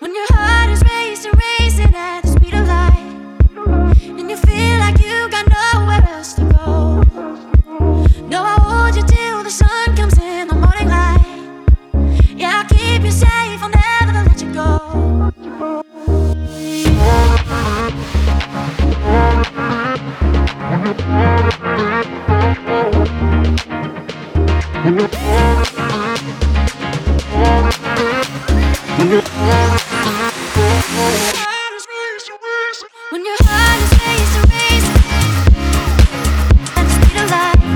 When your heart is racing at the speed of light, and you feel like you got nowhere else to go. No, I'll hold you till the sun comes in the morning light. Yeah, I'll keep you safe, I'll never let you go. When your heart is racing at the speed of light.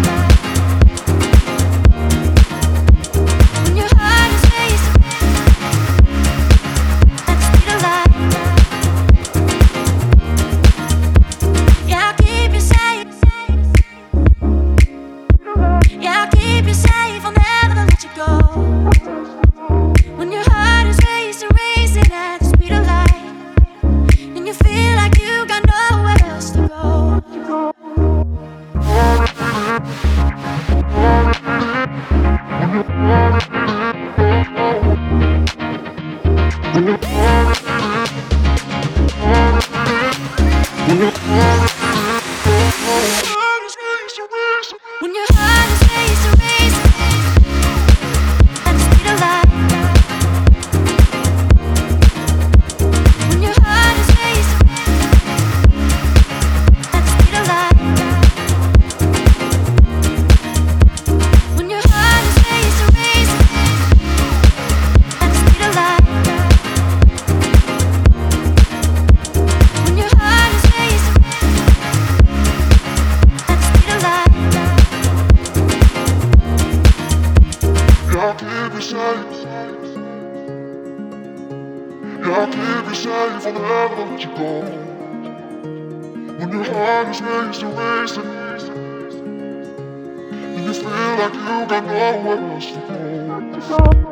When your heart is racing at the speed of light. Yeah, I'll keep you safe. Yeah, I'll keep you safe, I'll never let you go. When your heart is racing at the speed of light, and you feel like you got nowhere else to go. When your heart is racing at the speed of light. When your heart is racing at the speed of light. When your heart is racing at the speed of light. When your heart is racing at the speed of light. I'll keep you safe. I'll keep you safe, I'll never let you go. When your heart is racing, and you feel like you got nowhere else to go.